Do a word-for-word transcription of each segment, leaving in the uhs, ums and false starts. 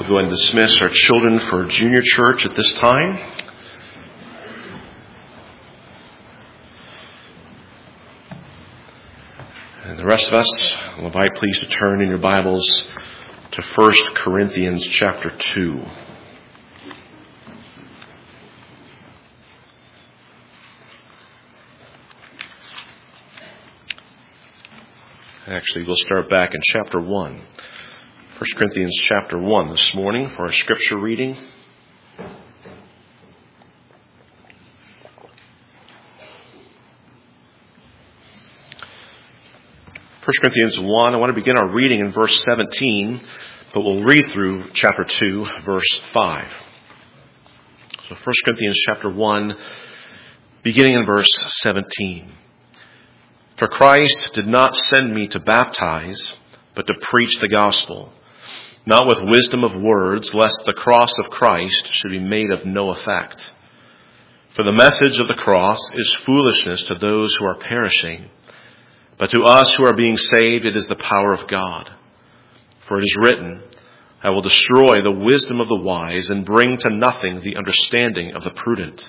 We'll go and dismiss our children for junior church at this time. And the rest of us, I'll invite please to turn in your Bibles to First Corinthians chapter two. Actually, we'll start back in chapter one. First Corinthians chapter one this morning for our scripture reading. First Corinthians one, I want to begin our reading in verse seventeen, but we'll read through chapter two, verse five. So First Corinthians chapter one, beginning in verse seventeen. For Christ did not send me to baptize, but to preach the gospel, not with wisdom of words, lest the cross of Christ should be made of no effect. For the message of the cross is foolishness to those who are perishing, but to us who are being saved it is the power of God. For it is written, I will destroy the wisdom of the wise and bring to nothing the understanding of the prudent.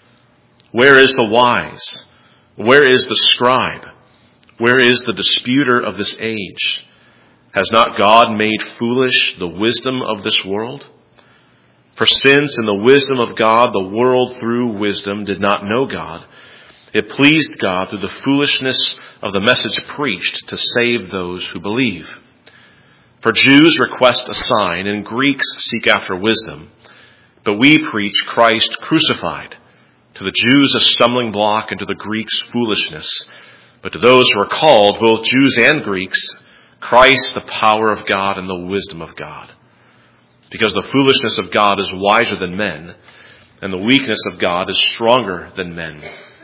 Where is the wise? Where is the scribe? Where is the disputer of this age? Has not God made foolish the wisdom of this world? For since in the wisdom of God the world through wisdom did not know God, it pleased God through the foolishness of the message preached to save those who believe. For Jews request a sign and Greeks seek after wisdom, but we preach Christ crucified. To the Jews a stumbling block and to the Greeks foolishness. But to those who are called, both Jews and Greeks, Christ the power of God and the wisdom of God. Because the foolishness of God is wiser than men, and the weakness of God is stronger than men.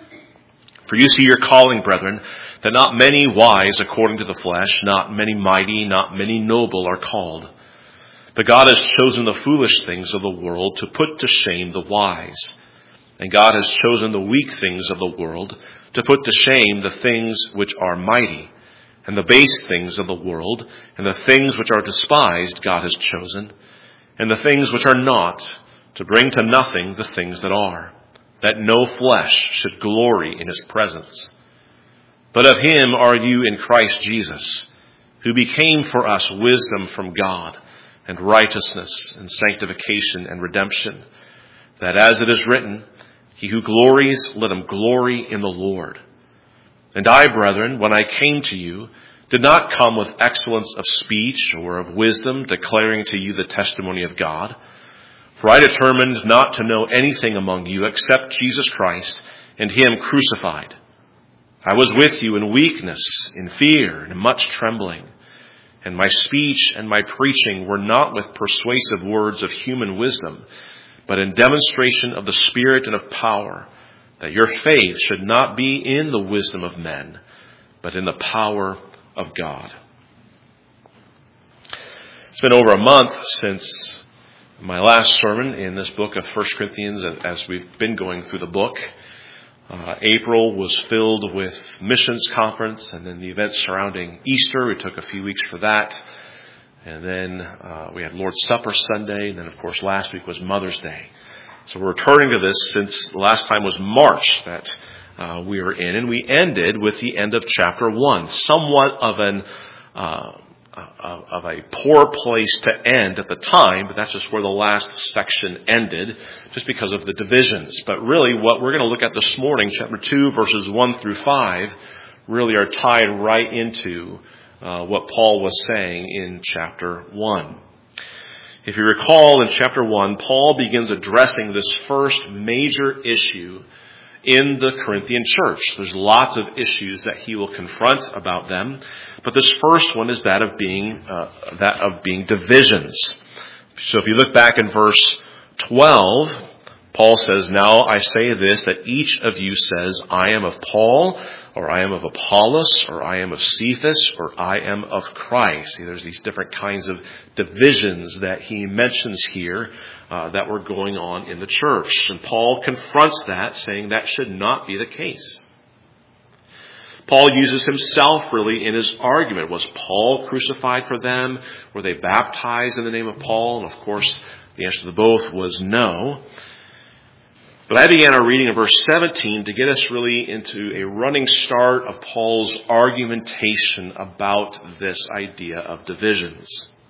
For you see your calling, brethren, that not many wise according to the flesh, not many mighty, not many noble are called. But God has chosen the foolish things of the world to put to shame the wise. And God has chosen the weak things of the world to put to shame the things which are mighty, and the base things of the world, and the things which are despised God has chosen, and the things which are not, to bring to nothing the things that are, that no flesh should glory in his presence. But of him are you in Christ Jesus, who became for us wisdom from God, and righteousness, and sanctification, and redemption, that as it is written, he who glories, let him glory in the Lord. And I, brethren, when I came to you, did not come with excellence of speech or of wisdom, declaring to you the testimony of God. For I determined not to know anything among you except Jesus Christ and him crucified. I was with you in weakness, in fear, and in much trembling. And my speech and my preaching were not with persuasive words of human wisdom, but in demonstration of the Spirit and of power, that your faith should not be in the wisdom of men, but in the power of God. It's been over a month since my last sermon in this book of First Corinthians, as we've been going through the book. Uh, April was filled with missions conference and then the events surrounding Easter. We took a few weeks for that. And then uh, we had Lord's Supper Sunday. And then, of course, last week was Mother's Day. So we're returning to this since the last time was March that uh, we were in. And we ended with the end of chapter one. Somewhat of an uh, of a poor place to end at the time, but that's just where the last section ended, just because of the divisions. But really, what we're going to look at this morning, chapter two, verses one through five, really are tied right into Uh, what Paul was saying in chapter one. If you recall, in chapter one, Paul begins addressing this first major issue in the Corinthian church. There's lots of issues that he will confront about them, but this first one is that of being uh, that of being divisions. So if you look back in verse twelve, Paul says, "Now I say this, that each of you says, I am of Paul, or I am of Apollos, or I am of Cephas, or I am of Christ." See, there's these different kinds of divisions that he mentions here uh, that were going on in the church. And Paul confronts that, saying that should not be the case. Paul uses himself really in his argument. Was Paul crucified for them? Were they baptized in the name of Paul? And of course, the answer to both was no. But I began our reading in verse seventeen to get us really into a running start of Paul's argumentation about this idea of divisions.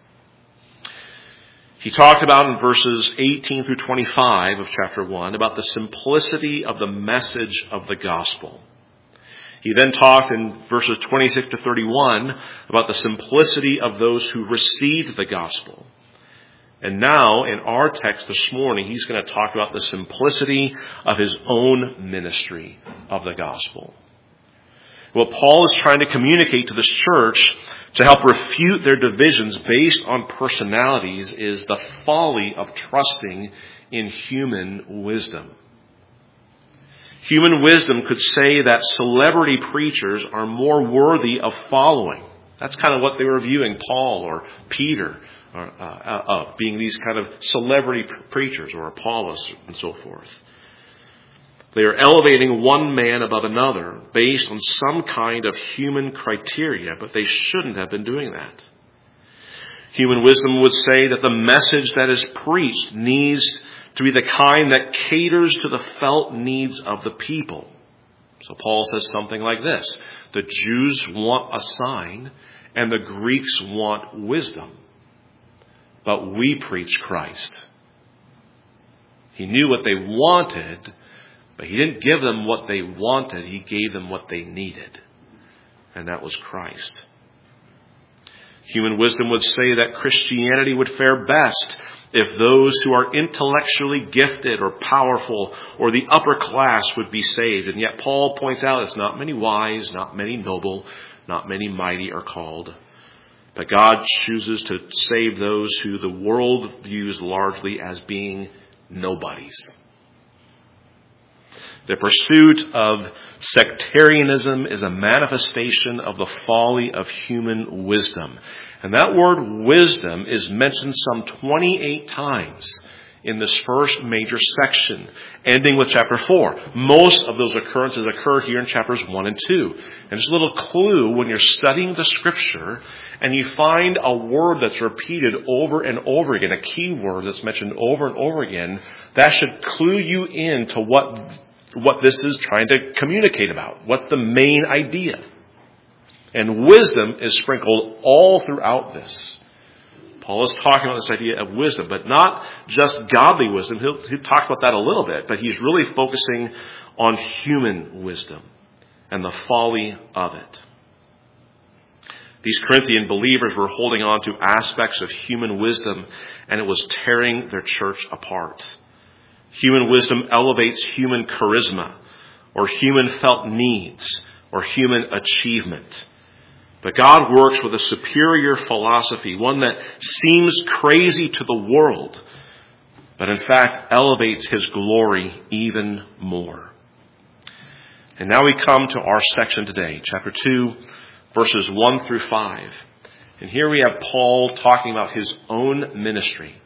He talked about in verses eighteen through twenty-five of chapter one about the simplicity of the message of the gospel. He then talked in verses twenty-six to thirty-one about the simplicity of those who received the gospel. And now, in our text this morning, he's going to talk about the simplicity of his own ministry of the gospel. What Paul is trying to communicate to this church to help refute their divisions based on personalities is the folly of trusting in human wisdom. Human wisdom could say that celebrity preachers are more worthy of following. That's kind of what they were viewing Paul or Peter or, uh, of, being these kind of celebrity preachers, or Apollos and so forth. They are elevating one man above another based on some kind of human criteria, but they shouldn't have been doing that. Human wisdom would say that the message that is preached needs to be the kind that caters to the felt needs of the people. So Paul says something like this: the Jews want a sign and the Greeks want wisdom, but we preach Christ. He knew what they wanted, but he didn't give them what they wanted. He gave them what they needed, and that was Christ. Human wisdom would say that Christianity would fare best if those who are intellectually gifted or powerful or the upper class would be saved. And yet Paul points out it's not many wise, not many noble, not many mighty are called. But God chooses to save those who the world views largely as being nobodies. The pursuit of sectarianism is a manifestation of the folly of human wisdom. And that word wisdom is mentioned some twenty-eight times in this first major section, ending with chapter four. Most of those occurrences occur here in chapters one and two. And just a little clue, when you're studying the scripture and you find a word that's repeated over and over again, a key word that's mentioned over and over again, that should clue you in to what, what this is trying to communicate about. What's the main idea? And wisdom is sprinkled all throughout this. Paul is talking about this idea of wisdom, but not just godly wisdom. He'll, he'll talk about that a little bit, but he's really focusing on human wisdom and the folly of it. These Corinthian believers were holding on to aspects of human wisdom, and it was tearing their church apart. Human wisdom elevates human charisma, or human felt needs, or human achievement. But God works with a superior philosophy, one that seems crazy to the world, but in fact elevates his glory even more. And now we come to our section today, chapter two, verses one through five. And here we have Paul talking about his own ministry.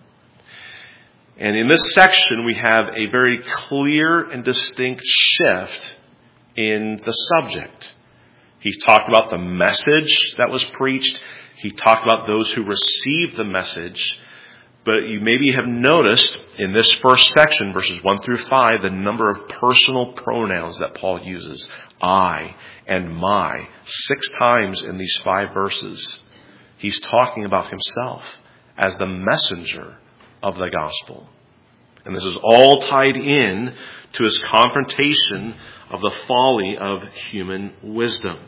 And in this section we have a very clear and distinct shift in the subject. He talked about the message that was preached. He talked about those who received the message. But you maybe have noticed in this first section, verses one through five, the number of personal pronouns that Paul uses. I and my. Six times in these five verses. He's talking about himself as the messenger of the gospel. And this is all tied in to his confrontation of the folly of human wisdom.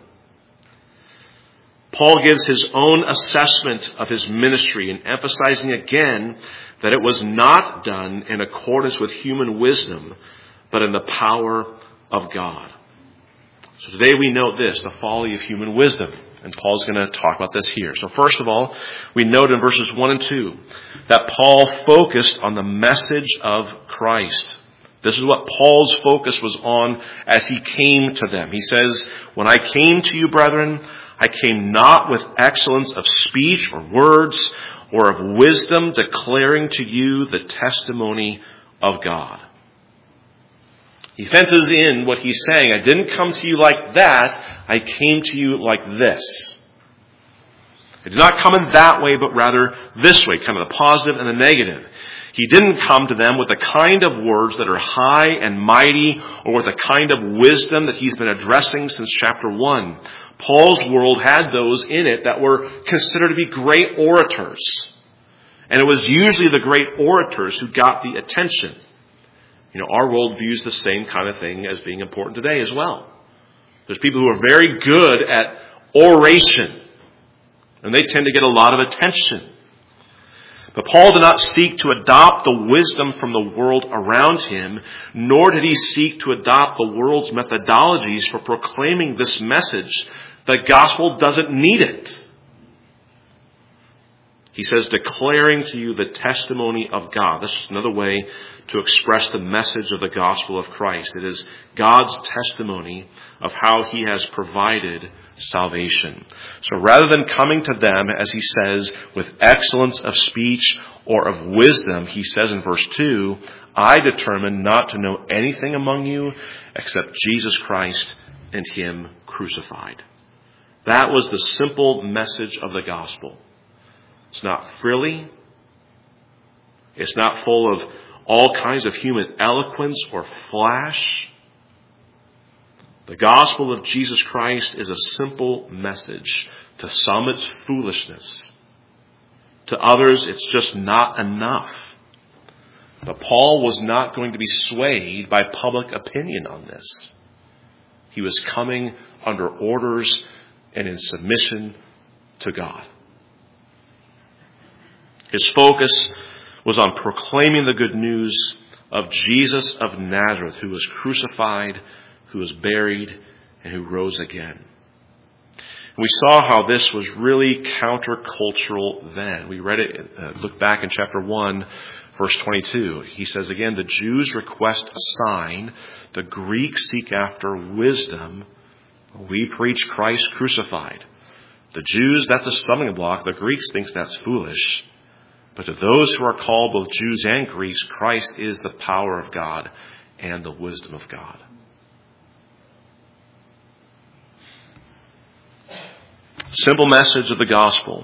Paul gives his own assessment of his ministry and emphasizing again that it was not done in accordance with human wisdom, but in the power of God. So today we note this, the folly of human wisdom. And Paul's going to talk about this here. So first of all, we note in verses one and two that Paul focused on the message of Christ. This is what Paul's focus was on as he came to them. He says, when I came to you, brethren, I came not with excellence of speech or words or of wisdom, declaring to you the testimony of God. He fences in what he's saying. I didn't come to you like that. I came to you like this. I did not come in that way, but rather this way, kind of the positive and the negative. He didn't come to them with the kind of words that are high and mighty, or with the kind of wisdom that he's been addressing since chapter one. Paul's world had those in it that were considered to be great orators. And it was usually the great orators who got the attention. You know, our world views the same kind of thing as being important today as well. There's people who are very good at oration, and they tend to get a lot of attention. But Paul did not seek to adopt the wisdom from the world around him, nor did he seek to adopt the world's methodologies for proclaiming this message. The gospel doesn't need it. He says, declaring to you the testimony of God. This is another way to express the message of the gospel of Christ. It is God's testimony of how he has provided salvation. So rather than coming to them, as he says, with excellence of speech or of wisdom, he says in verse two, I determined not to know anything among you except Jesus Christ and him crucified. That was the simple message of the gospel. It's not frilly. It's not full of all kinds of human eloquence or flash. The gospel of Jesus Christ is a simple message. To some, it's foolishness. To others, it's just not enough. But Paul was not going to be swayed by public opinion on this. He was coming under orders and in submission to God. His focus was on proclaiming the good news of Jesus of Nazareth, who was crucified, who was buried, and who rose again. We saw how this was really countercultural then. We read it, uh, look back in chapter one, verse twenty-two. He says again, the Jews request a sign, the Greeks seek after wisdom. We preach Christ crucified. The Jews, that's a stumbling block. The Greeks think that's foolish. But to those who are called, both Jews and Greeks, Christ is the power of God and the wisdom of God. The simple message of the gospel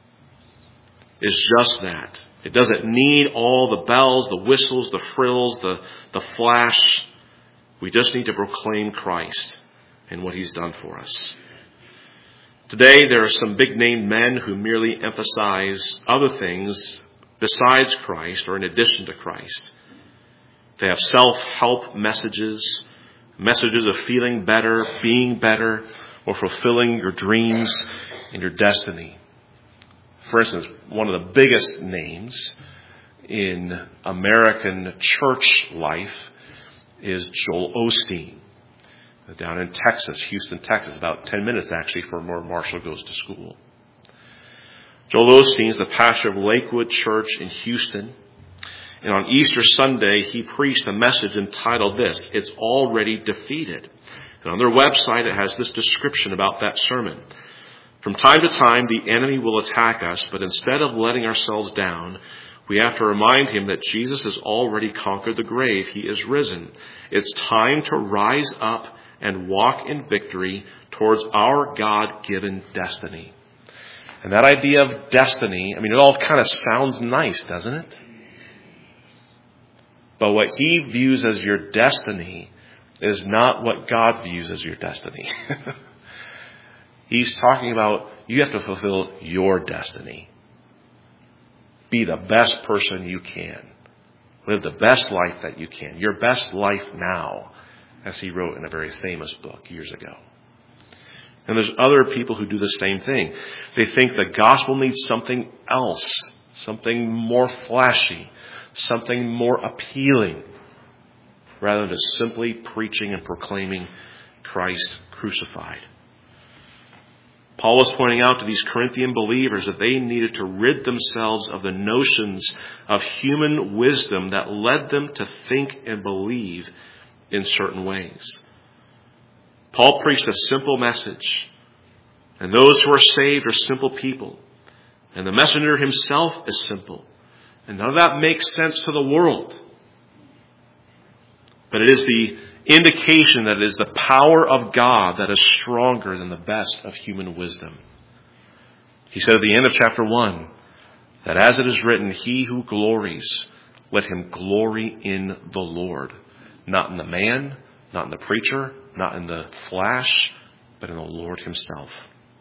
is just that. It doesn't need all the bells, the whistles, the frills, the, the flash. We just need to proclaim Christ and what he's done for us. Today, there are some big-name men who merely emphasize other things besides Christ or in addition to Christ. They have self-help messages, messages of feeling better, being better, or fulfilling your dreams and your destiny. For instance, one of the biggest names in American church life is Joel Osteen. Down in Texas, Houston, Texas, about ten minutes actually from where Marshall goes to school. Joel Osteen is the pastor of Lakewood Church in Houston. And on Easter Sunday, he preached a message entitled this, It's Already Defeated. And on their website, it has this description about that sermon. From time to time, the enemy will attack us, but instead of letting ourselves down, we have to remind him that Jesus has already conquered the grave. He is risen. It's time to rise up and walk in victory towards our God-given destiny. And that idea of destiny, I mean, it all kind of sounds nice, doesn't it? But what he views as your destiny is not what God views as your destiny. He's talking about you have to fulfill your destiny. Be the best person you can. Live the best life that you can. Your best life now, as he wrote in a very famous book years ago. And there's other people who do the same thing. They think the gospel needs something else, something more flashy, something more appealing, rather than just simply preaching and proclaiming Christ crucified. Paul was pointing out to these Corinthian believers that they needed to rid themselves of the notions of human wisdom that led them to think and believe in certain ways. Paul preached a simple message, and those who are saved are simple people, and the messenger himself is simple, and none of that makes sense to the world. But it is the indication that it is the power of God that is stronger than the best of human wisdom. He said at the end of chapter one, that as it is written, he who glories, let him glory in the Lord. Not in the man, not in the preacher, not in the flash, but in the Lord himself.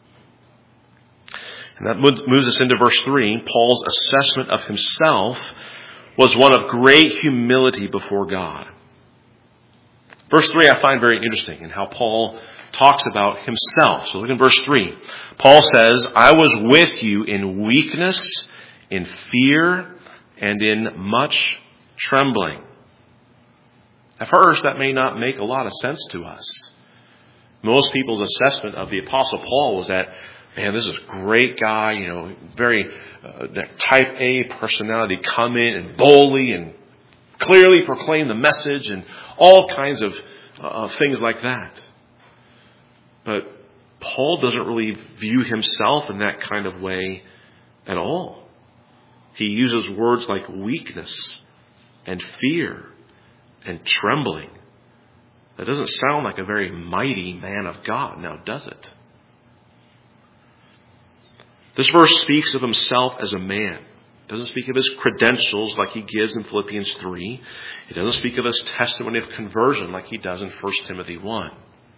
And that moves us into verse three. Paul's assessment of himself was one of great humility before God. Verse three I find very interesting in how Paul talks about himself. So look in verse three. Paul says, I was with you in weakness, in fear, and in much trembling. At first, that may not make a lot of sense to us. Most people's assessment of the Apostle Paul was that, man, this is a great guy, you know, very uh, type A personality, come in and boldly and clearly proclaim the message and all kinds of uh, things like that. But Paul doesn't really view himself in that kind of way at all. He uses words like weakness and fear and trembling. That doesn't sound like a very mighty man of God, now does it? This verse speaks of himself as a man. It doesn't speak of his credentials like he gives in Philippians three. It doesn't speak of his testimony of conversion like he does in First Timothy one.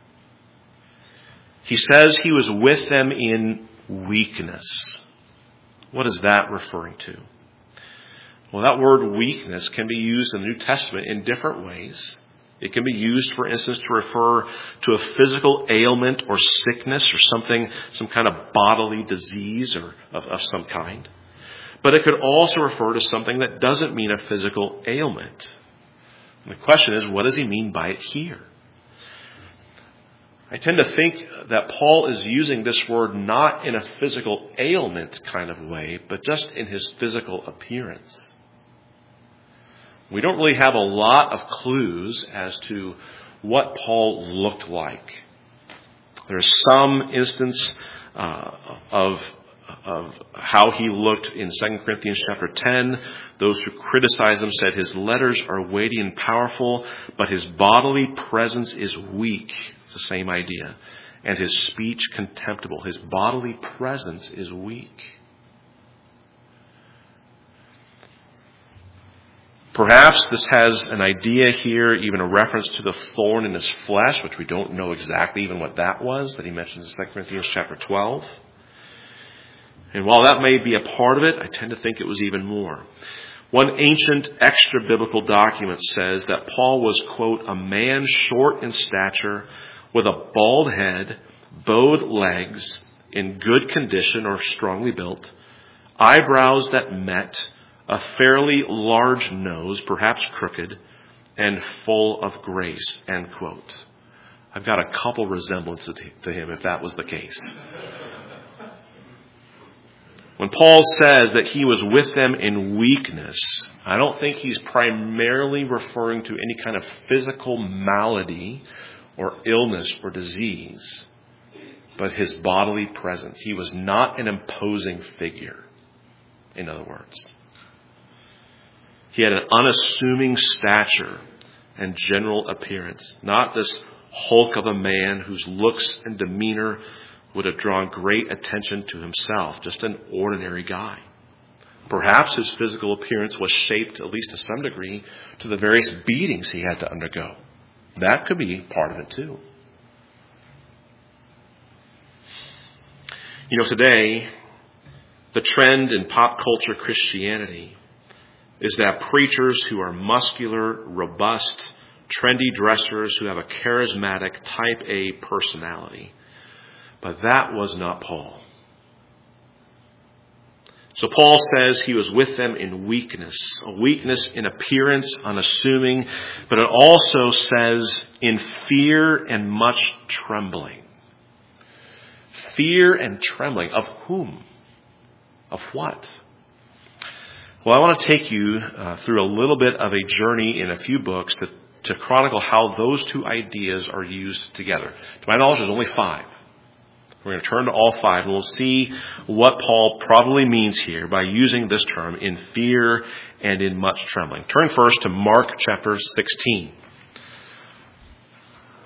He says he was with them in weakness. What is that referring to? Well, that word weakness can be used in the New Testament in different ways. It can be used, for instance, to refer to a physical ailment or sickness or something, some kind of bodily disease or of, of some kind. But it could also refer to something that doesn't mean a physical ailment. And the question is, what does he mean by it here? I tend to think that Paul is using this word not in a physical ailment kind of way, but just in his physical appearance. We don't really have a lot of clues as to what Paul looked like. There's some instance uh, of, of how he looked in Second Corinthians chapter ten. Those who criticize him said his letters are weighty and powerful, but his bodily presence is weak. It's the same idea. And his speech contemptible. His bodily presence is weak. Perhaps this has an idea here, even a reference to the thorn in his flesh, which we don't know exactly even what that was, that he mentions in Second Corinthians chapter twelve. And while that may be a part of it, I tend to think it was even more. One ancient extra-biblical document says that Paul was, quote, a man short in stature, with a bald head, bowed legs, in good condition or strongly built, eyebrows that met, a fairly large nose, perhaps crooked, and full of grace, end quote. I've got a couple resemblances to him if that was the case. When Paul says that he was with them in weakness, I don't think he's primarily referring to any kind of physical malady or illness or disease, but his bodily presence. He was not an imposing figure, in other words. He had an unassuming stature and general appearance, not this hulk of a man whose looks and demeanor would have drawn great attention to himself, just an ordinary guy. Perhaps his physical appearance was shaped, at least to some degree, to the various beatings he had to undergo. That could be part of it too. You know, today, the trend in pop culture Christianity is that preachers who are muscular, robust, trendy dressers who have a charismatic type A personality. But that was not Paul. So Paul says he was with them in weakness, a weakness in appearance, unassuming, but it also says in fear and much trembling. Fear and trembling. Of whom? Of what? Well, I want to take you uh, through a little bit of a journey in a few books to, to chronicle how those two ideas are used together. To my knowledge, there's only five. We're going to turn to all five, and we'll see what Paul probably means here by using this term, in fear and in much trembling. Turn first to Mark chapter sixteen.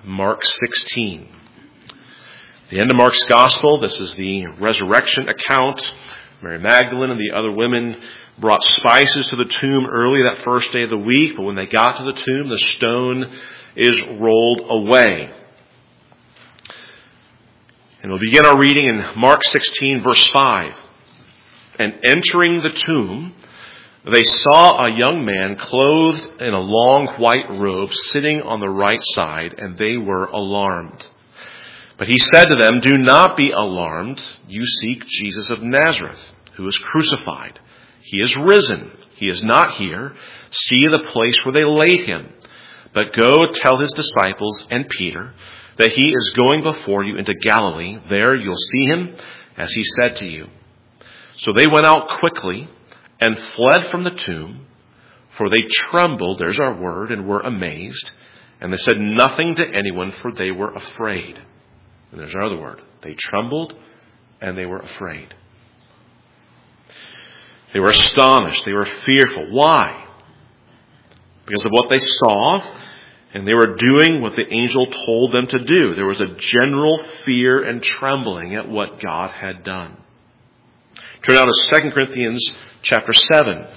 Mark sixteen. The end of Mark's gospel, this is the resurrection account. Mary Magdalene and the other women brought spices to the tomb early that first day of the week, but when they got to the tomb, the stone is rolled away. And we'll begin our reading in Mark sixteen, verse five. And entering the tomb, they saw a young man clothed in a long white robe sitting on the right side, and they were alarmed. But he said to them, "Do not be alarmed. You seek Jesus of Nazareth, who was crucified. He is risen. He is not here. See the place where they laid him. But go tell his disciples and Peter that he is going before you into Galilee. There you'll see him, as he said to you." So they went out quickly and fled from the tomb, for they trembled, there's our word, and were amazed. And they said nothing to anyone, for they were afraid. And there's our other word. They trembled and they were afraid. They were astonished. They were fearful. Why? Because of what they saw, and they were doing what the angel told them to do. There was a general fear and trembling at what God had done. Turn now to Second Corinthians chapter seven.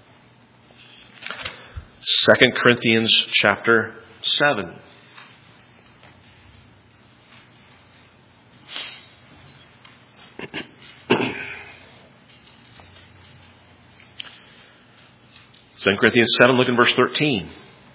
Second Corinthians chapter seven. Second Corinthians seven, look in verse thirteen.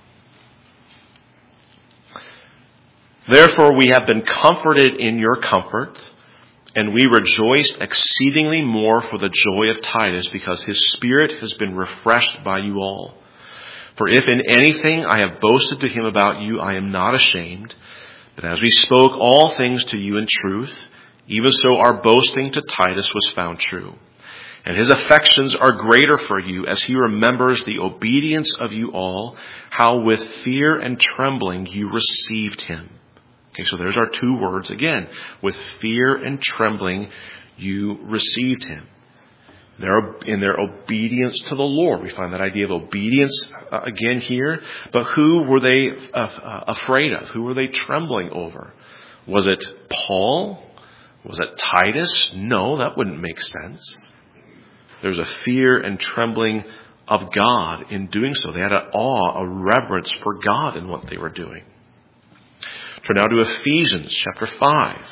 "Therefore we have been comforted in your comfort, and we rejoiced exceedingly more for the joy of Titus, because his spirit has been refreshed by you all. For if in anything I have boasted to him about you, I am not ashamed. But as we spoke all things to you in truth, even so our boasting to Titus was found true. And his affections are greater for you, as he remembers the obedience of you all, how with fear and trembling you received him." Okay, so there's our two words again. With fear and trembling you received him. In their obedience to the Lord. We find that idea of obedience uh, again here. But who were they uh, uh, afraid of? Who were they trembling over? Was it Paul? Was it Titus? No, that wouldn't make sense. There's a fear and trembling of God in doing so. They had an awe, a reverence for God in what they were doing. Turn now to Ephesians chapter five.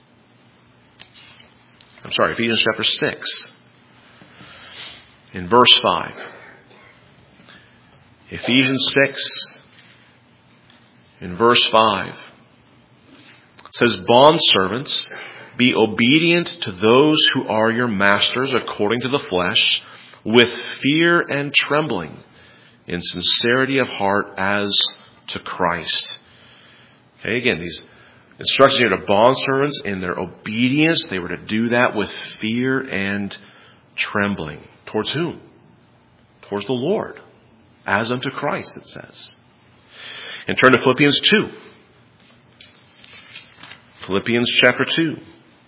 I'm sorry, Ephesians chapter six. In verse five. Ephesians six, in verse five. It says, "Bondservants, be obedient to those who are your masters according to the flesh, with fear and trembling, in sincerity of heart as to Christ." Okay, again, these instructions here to bondservants in their obedience, they were to do that with fear and trembling. Towards whom? Towards the Lord. As unto Christ, it says. And turn to Philippians two. Philippians chapter two.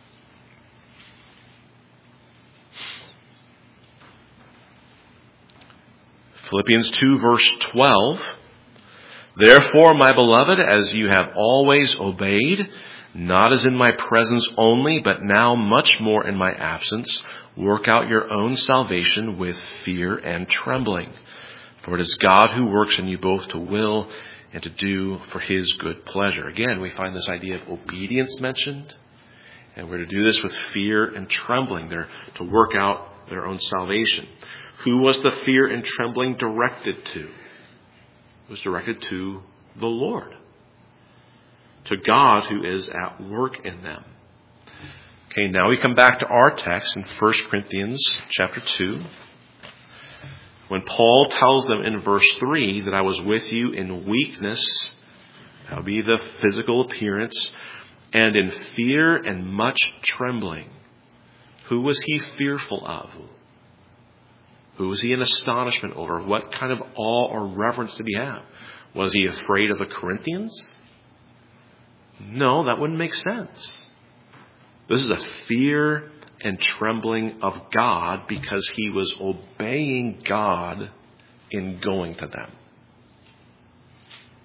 Philippians two, verse twelve. "Therefore, my beloved, as you have always obeyed, not as in my presence only, but now much more in my absence, work out your own salvation with fear and trembling. For it is God who works in you both to will and to do for his good pleasure." Again, we find this idea of obedience mentioned. And we're to do this with fear and trembling. They're to work out their own salvation. Who was the fear and trembling directed to? It was directed to the Lord. To God who is at work in them. Okay, now we come back to our text in First Corinthians chapter two. When Paul tells them in verse three that I was with you in weakness, that would be the physical appearance, and in fear and much trembling. Who was he fearful of? Who was he in astonishment over? What kind of awe or reverence did he have? Was he afraid of the Corinthians? No, that wouldn't make sense. This is a fear and trembling of God because he was obeying God in going to them.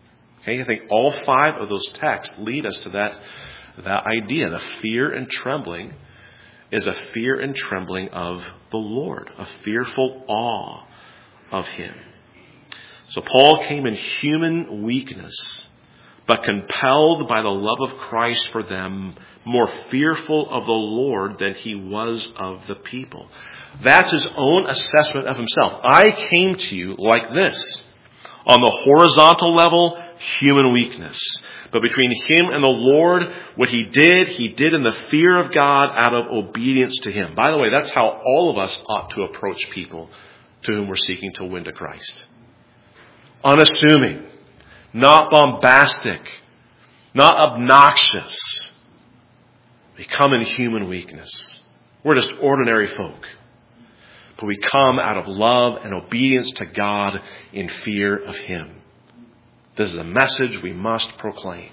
Okay, I think all five of those texts lead us to that, that idea. The fear and trembling is a fear and trembling of the Lord, a fearful awe of Him. So Paul came in human weakness, but compelled by the love of Christ for them, more fearful of the Lord than he was of the people. That's his own assessment of himself. I came to you like this. On the horizontal level, human weakness. But between him and the Lord, what he did, he did in the fear of God out of obedience to him. By the way, that's how all of us ought to approach people to whom we're seeking to win to Christ. Unassuming, not bombastic, not obnoxious. We come in human weakness. We're just ordinary folk. But we come out of love and obedience to God in fear of Him. This is a message we must proclaim.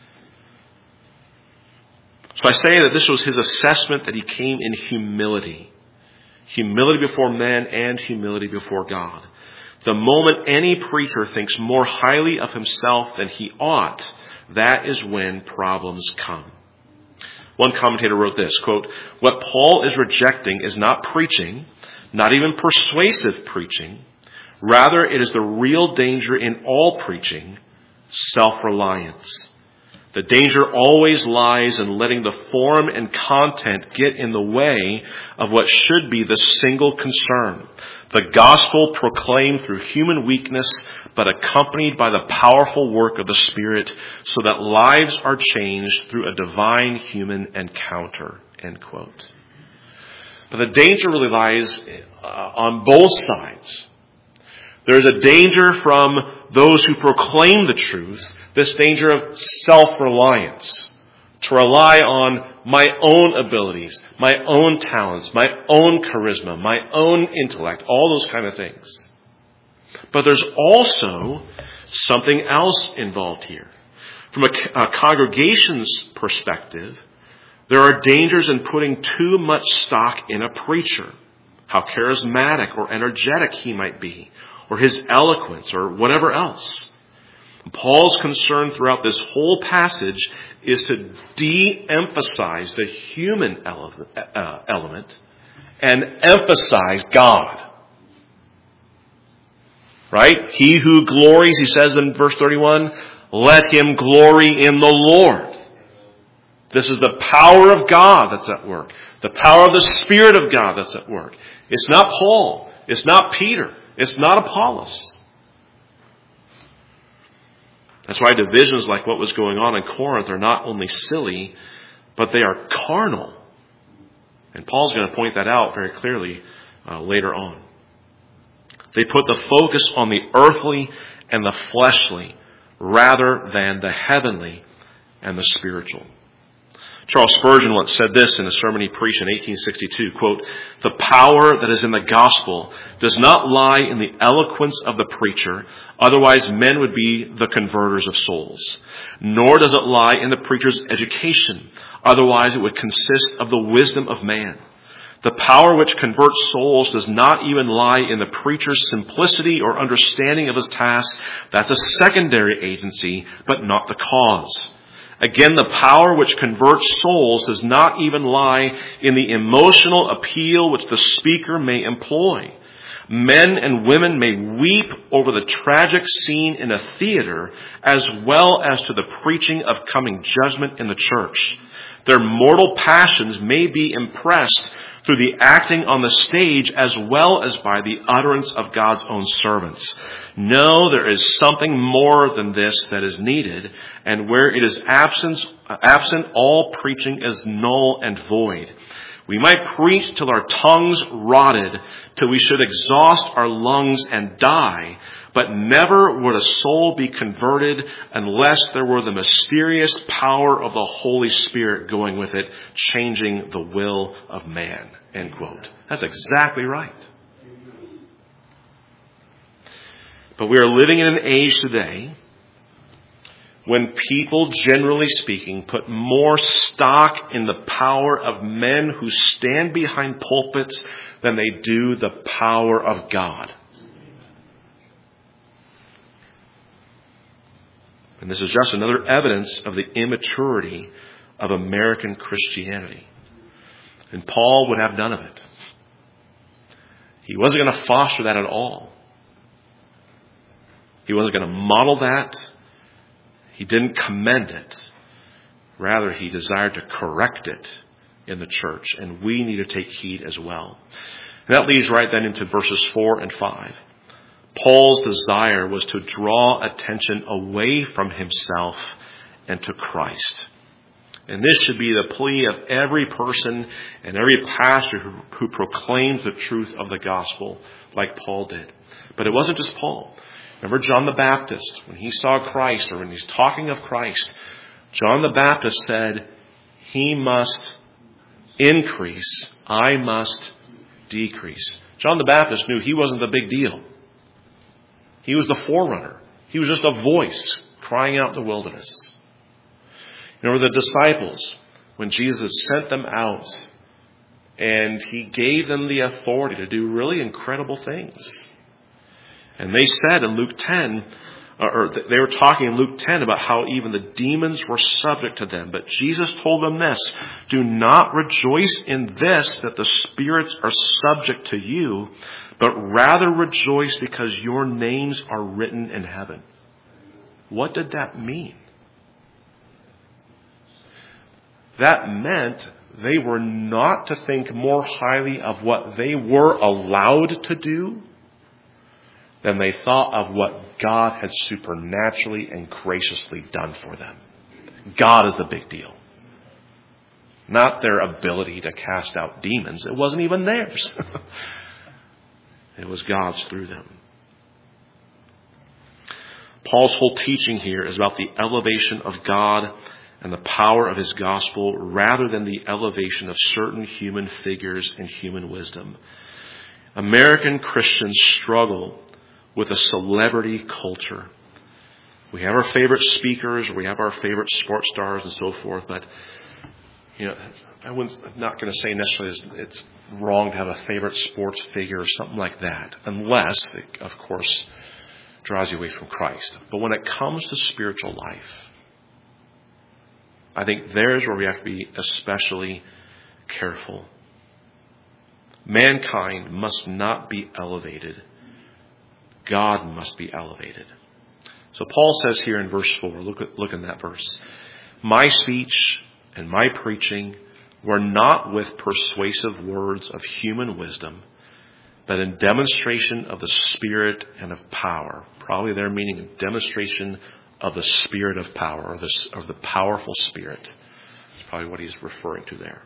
So I say that this was his assessment, that he came in humility. Humility before men and humility before God. The moment any preacher thinks more highly of himself than he ought, that is when problems come. One commentator wrote this, quote, "What Paul is rejecting is not preaching, not even persuasive preaching. Rather, it is the real danger in all preaching, self-reliance. The danger always lies in letting the form and content get in the way of what should be the single concern, the gospel proclaimed through human weakness, but accompanied by the powerful work of the Spirit, so that lives are changed through a divine human encounter." End quote. But the danger really lies uh, on both sides. There's a danger from those who proclaim the truth, this danger of self-reliance, to rely on my own abilities, my own talents, my own charisma, my own intellect, all those kind of things. But there's also something else involved here. From a, a congregation's perspective, there are dangers in putting too much stock in a preacher, how charismatic or energetic he might be, or his eloquence, or whatever else. Paul's concern throughout this whole passage is to de-emphasize the human element and emphasize God. Right? He who glories, he says in verse thirty-one, let him glory in the Lord. This is the power of God that's at work. The power of the Spirit of God that's at work. It's not Paul. It's not Peter. It's not Apollos. That's why divisions like what was going on in Corinth are not only silly, but they are carnal. And Paul's going to point that out very clearly uh, later on. They put the focus on the earthly and the fleshly rather than the heavenly and the spiritual. Charles Spurgeon once said this in a sermon he preached in eighteen sixty-two, quote, "The power that is in the gospel does not lie in the eloquence of the preacher, otherwise men would be the converters of souls. Nor does it lie in the preacher's education, otherwise it would consist of the wisdom of man. The power which converts souls does not even lie in the preacher's simplicity or understanding of his task. That's a secondary agency, but not the cause. Again, the power which converts souls does not even lie in the emotional appeal which the speaker may employ. Men and women may weep over the tragic scene in a theater as well as to the preaching of coming judgment in the church. Their mortal passions may be impressed through the acting on the stage as well as by the utterance of God's own servants. No, there is something more than this that is needed, and where it is absent, absent, all preaching is null and void. We might preach till our tongues rotted, till we should exhaust our lungs and die, but never would a soul be converted unless there were the mysterious power of the Holy Spirit going with it, changing the will of man." End quote. That's exactly right. But we are living in an age today when people, generally speaking, put more stock in the power of men who stand behind pulpits than they do the power of God. And this is just another evidence of the immaturity of American Christianity. And Paul would have none of it. He wasn't going to foster that at all. He wasn't going to model that. He didn't commend it. Rather, he desired to correct it in the church. And we need to take heed as well. And that leads right then into verses four and five. Paul's desire was to draw attention away from himself and to Christ. And this should be the plea of every person and every pastor who, who proclaims the truth of the gospel like Paul did. But it wasn't just Paul. Remember John the Baptist, when he saw Christ, or when he's talking of Christ, John the Baptist said, he must increase, I must decrease. John the Baptist knew he wasn't the big deal. He was the forerunner. He was just a voice crying out in the wilderness. You know, the disciples, when Jesus sent them out and he gave them the authority to do really incredible things. And they said in Luke ten, or they were talking in Luke ten about how even the demons were subject to them. But Jesus told them this, do not rejoice in this, that the spirits are subject to you, but rather rejoice because your names are written in heaven. What did that mean? That meant they were not to think more highly of what they were allowed to do than they thought of what God had supernaturally and graciously done for them. God is the big deal. Not their ability to cast out demons. It wasn't even theirs. It was God's through them. Paul's whole teaching here is about the elevation of God and the power of his gospel rather than the elevation of certain human figures and human wisdom. American Christians struggle with a celebrity culture. We have our favorite speakers, or we have our favorite sports stars and so forth, but you know, I wouldn't, I'm not going to say necessarily it's, it's wrong to have a favorite sports figure or something like that, unless it, of course, draws you away from Christ. But when it comes to spiritual life, I think there's where we have to be especially careful. Mankind must not be elevated. God must be elevated. So Paul says here in verse four, look at, look in that verse. My speech and my preaching were not with persuasive words of human wisdom, but in demonstration of the Spirit and of power. Probably their meaning in demonstration of the Spirit of power, or the, or the powerful Spirit. That's probably what he's referring to there.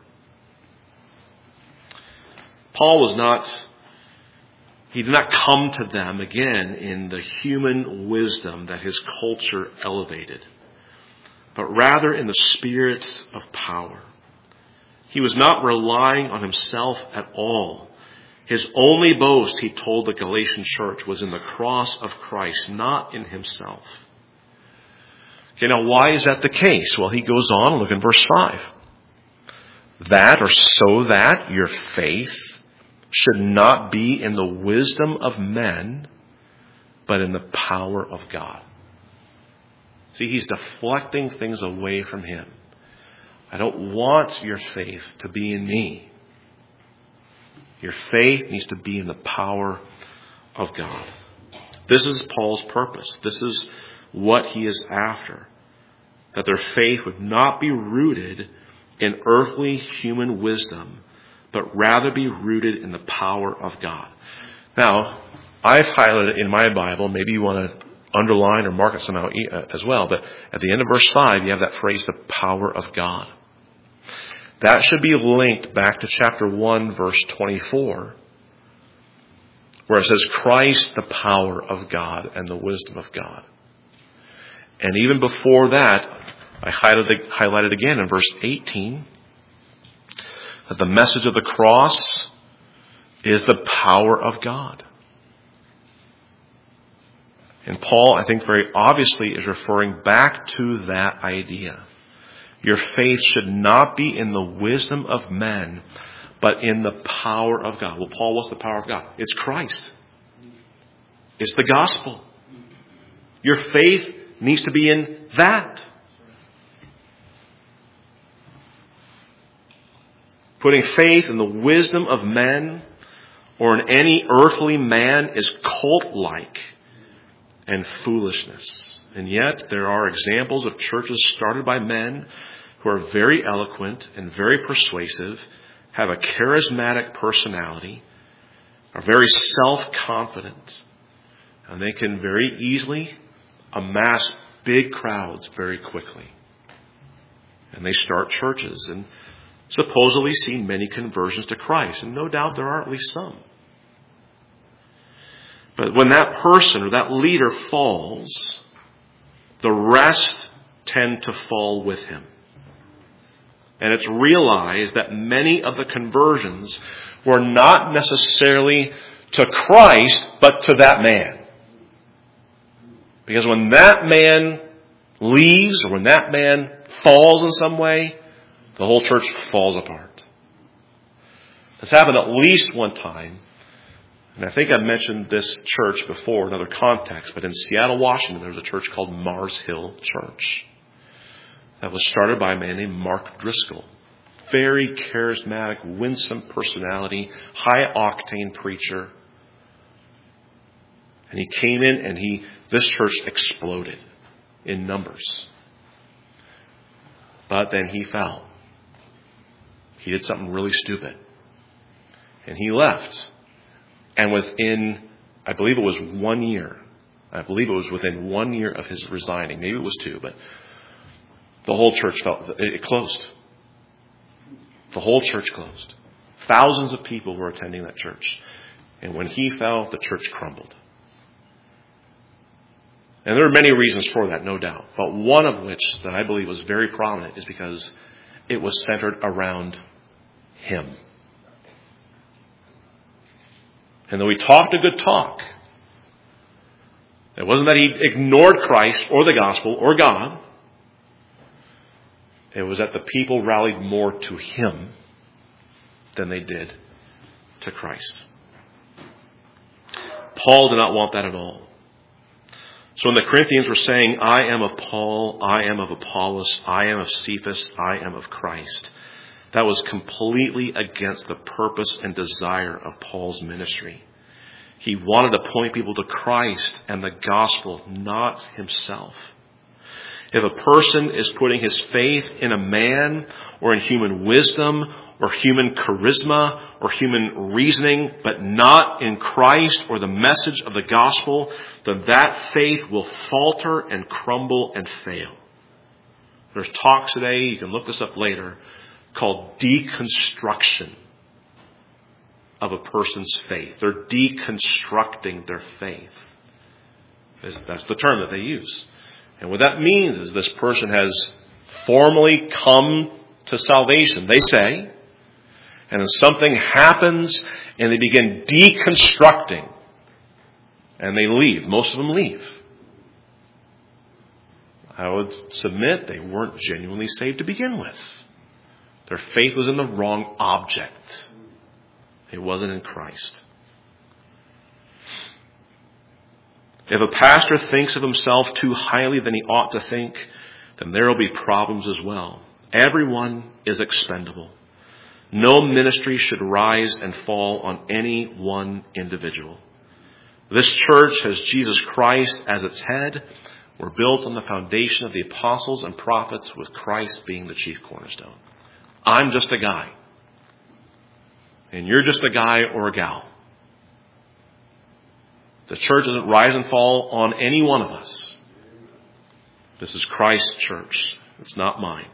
Paul was not, he did not come to them again in the human wisdom that his culture elevated, but rather in the Spirit of power. He was not relying on himself at all. His only boast, he told the Galatian church, was in the cross of Christ, not in himself. Okay, now why is that the case? Well, he goes on, look in verse five. That, or so that, your faith should not be in the wisdom of men, but in the power of God. See, he's deflecting things away from him. I don't want your faith to be in me. Your faith needs to be in the power of God. This is Paul's purpose. This is what he is after. That their faith would not be rooted in earthly human wisdom, but rather be rooted in the power of God. Now, I've highlighted in my Bible, maybe you want to underline or mark it somehow as well, but at the end of verse five, you have that phrase, the power of God. That should be linked back to chapter one, verse twenty-four, where it says, Christ, the power of God and the wisdom of God. And even before that, I highlighted, highlighted again in verse eighteen, that the message of the cross is the power of God. And Paul, I think very obviously, is referring back to that idea. Your faith should not be in the wisdom of men, but in the power of God. Well, Paul, what's the power of God? It's Christ. It's the gospel. Your faith needs to be in that. Putting faith in the wisdom of men or in any earthly man is cult-like and foolishness. And yet there are examples of churches started by men who are very eloquent and very persuasive, have a charismatic personality, are very self-confident, and they can very easily amass big crowds very quickly. And they start churches and supposedly see many conversions to Christ. And no doubt there are at least some. But when that person or that leader falls, the rest tend to fall with him. And it's realized that many of the conversions were not necessarily to Christ, but to that man. Because when that man leaves, or when that man falls in some way, the whole church falls apart. It's happened at least one time. And I think I've mentioned this church before in other contexts, but in Seattle, Washington, there's a church called Mars Hill Church that was started by a man named Mark Driscoll. Very charismatic, winsome personality, high-octane preacher. And he came in and he, this church exploded in numbers. But then he fell. He did something really stupid. And he left. And within, I believe it was one year, I believe it was within one year of his resigning, maybe it was two, but the whole church fell, it closed. The whole church closed. Thousands of people were attending that church. And when he fell, the church crumbled. And there are many reasons for that, no doubt. But one of which that I believe was very prominent is because it was centered around him. And though he talked a good talk, it wasn't that he ignored Christ or the gospel or God. It was that the people rallied more to him than they did to Christ. Paul did not want that at all. So when the Corinthians were saying, I am of Paul, I am of Apollos, I am of Cephas, I am of Christ, that was completely against the purpose and desire of Paul's ministry. He wanted to point people to Christ and the gospel, not himself. If a person is putting his faith in a man or in human wisdom or human charisma or human reasoning, but not in Christ or the message of the gospel, then that faith will falter and crumble and fail. There's talks today, you can look this up later, called deconstruction of a person's faith. They're deconstructing their faith. That's the term that they use. And what that means is this person has formally come to salvation, they say, and then something happens and they begin deconstructing and they leave. Most of them leave. I would submit they weren't genuinely saved to begin with. Their faith was in the wrong object. It wasn't in Christ. If a pastor thinks of himself too highly than he ought to think, then there will be problems as well. Everyone is expendable. No ministry should rise and fall on any one individual. This church has Jesus Christ as its head. We're built on the foundation of the apostles and prophets, with Christ being the chief cornerstone. I'm just a guy. And you're just a guy or a gal. The church doesn't rise and fall on any one of us. This is Christ's church. It's not mine.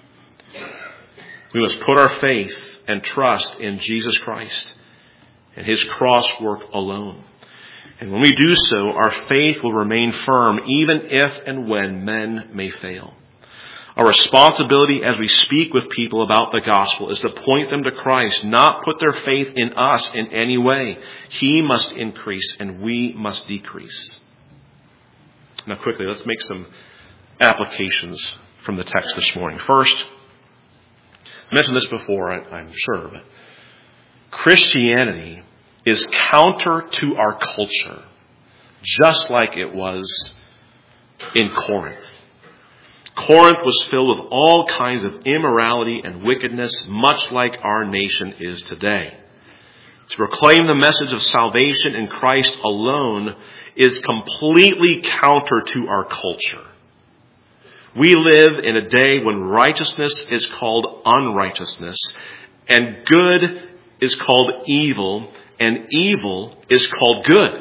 We must put our faith and trust in Jesus Christ and his cross work alone. And when we do so, our faith will remain firm even if and when men may fail. Our responsibility as we speak with people about the gospel is to point them to Christ, not put their faith in us in any way. He must increase and we must decrease. Now quickly, let's make some applications from the text this morning. First, I mentioned this before, I'm sure, but Christianity is counter to our culture, just like it was in Corinth. Corinth was filled with all kinds of immorality and wickedness, much like our nation is today. To proclaim the message of salvation in Christ alone is completely counter to our culture. We live in a day when righteousness is called unrighteousness, and good is called evil, and evil is called good.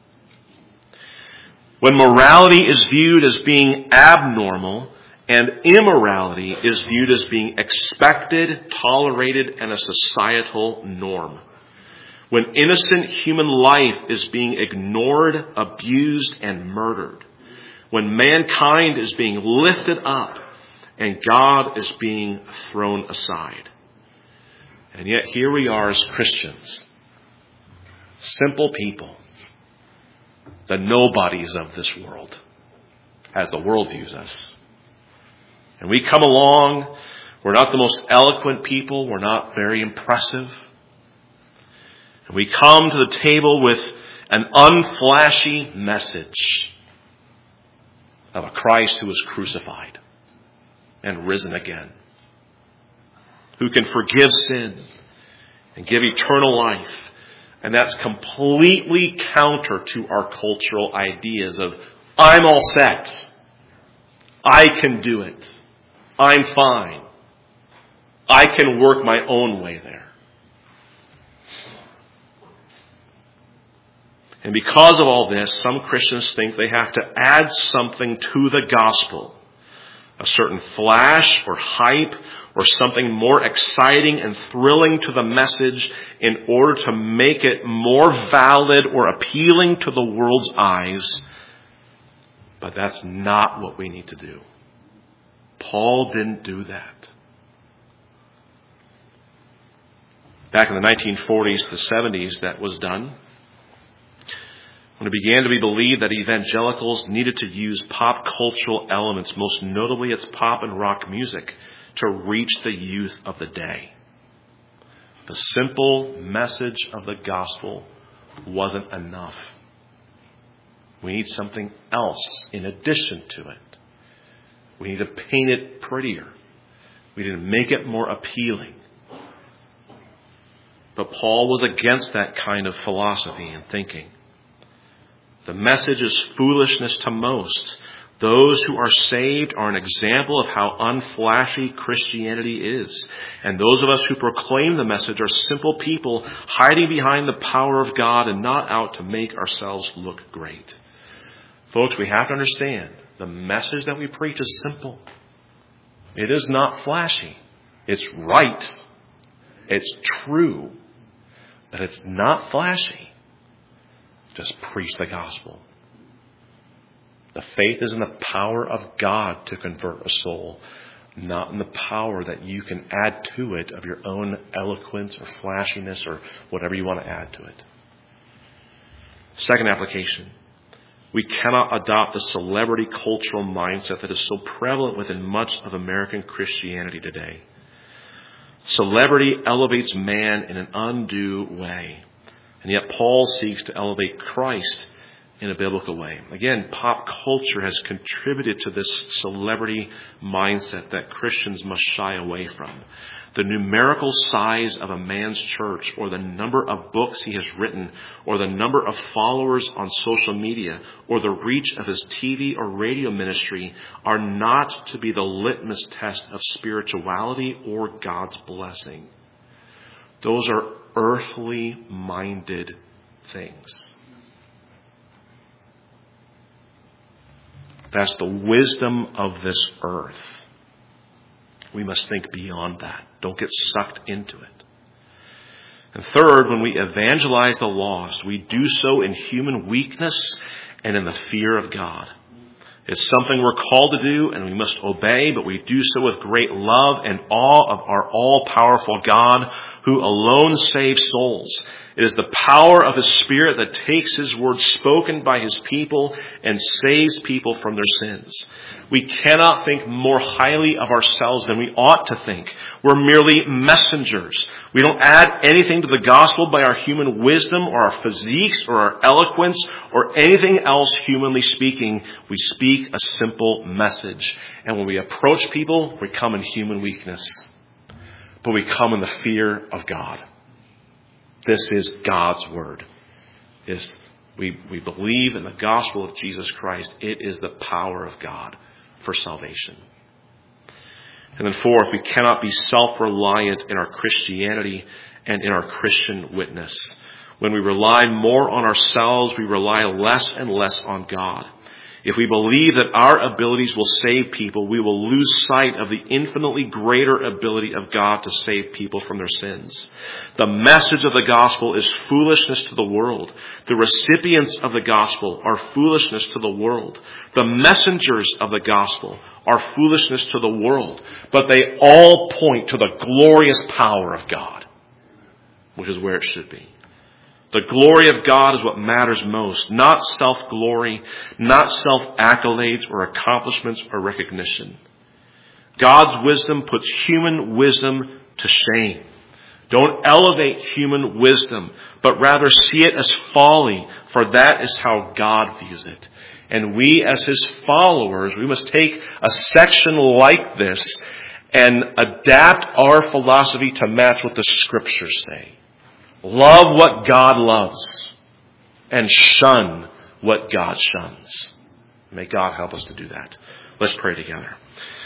When morality is viewed as being abnormal, and immorality is viewed as being expected, tolerated, and a societal norm. When innocent human life is being ignored, abused, and murdered. When mankind is being lifted up and God is being thrown aside. And yet here we are as Christians, simple people, the nobodies of this world, as the world views us. And we come along, we're not the most eloquent people, we're not very impressive. And we come to the table with an unflashy message of a Christ who was crucified and risen again, who can forgive sin and give eternal life. And that's completely counter to our cultural ideas of, I'm all set. I can do it. I'm fine. I can work my own way there. And because of all this, some Christians think they have to add something to the gospel. A certain flash or hype or something more exciting and thrilling to the message in order to make it more valid or appealing to the world's eyes. But that's not what we need to do. Paul didn't do that. Back in the nineteen forties to the seventies, that was done. When it began to be believed that evangelicals needed to use pop cultural elements, most notably its pop and rock music, to reach the youth of the day. The simple message of the gospel wasn't enough. We need something else in addition to it. We need to paint it prettier. We need to make it more appealing. But Paul was against that kind of philosophy and thinking. The message is foolishness to most. Those who are saved are an example of how unflashy Christianity is. And those of us who proclaim the message are simple people hiding behind the power of God and not out to make ourselves look great. Folks, we have to understand the message that we preach is simple. It is not flashy. It's right. It's true. But it's not flashy. Just preach the gospel. The faith is in the power of God to convert a soul, not in the power that you can add to it of your own eloquence or flashiness or whatever you want to add to it. Second application. We cannot adopt the celebrity cultural mindset that is so prevalent within much of American Christianity today. Celebrity elevates man in an undue way. And yet Paul seeks to elevate Christ in a biblical way. Again, pop culture has contributed to this celebrity mindset that Christians must shy away from. The numerical size of a man's church, or the number of books he has written, or the number of followers on social media, or the reach of his T V or radio ministry are not to be the litmus test of spirituality or God's blessing. Those are earthly minded things. That's the wisdom of this earth. We must think beyond that. Don't get sucked into it. And third, when we evangelize the lost, we do so in human weakness and in the fear of God. It's something we're called to do and we must obey, but we do so with great love and awe of our all-powerful God who alone saves souls. It is the power of His Spirit that takes His word spoken by His people and saves people from their sins. We cannot think more highly of ourselves than we ought to think. We're merely messengers. We don't add anything to the gospel by our human wisdom or our physiques or our eloquence or anything else humanly speaking. We speak speak a simple message. And when we approach people, we come in human weakness. But we come in the fear of God. This is God's word. Is we, we believe in the gospel of Jesus Christ. It is the power of God for salvation. And then fourth, we cannot be self-reliant in our Christianity and in our Christian witness. When we rely more on ourselves, we rely less and less on God. If we believe that our abilities will save people, we will lose sight of the infinitely greater ability of God to save people from their sins. The message of the gospel is foolishness to the world. The recipients of the gospel are foolishness to the world. The messengers of the gospel are foolishness to the world. But they all point to the glorious power of God, which is where it should be. The glory of God is what matters most, not self-glory, not self-accolades or accomplishments or recognition. God's wisdom puts human wisdom to shame. Don't elevate human wisdom, but rather see it as folly, for that is how God views it. And we, as His followers, we must take a section like this and adapt our philosophy to match what the Scriptures say. Love what God loves and shun what God shuns. May God help us to do that. Let's pray together.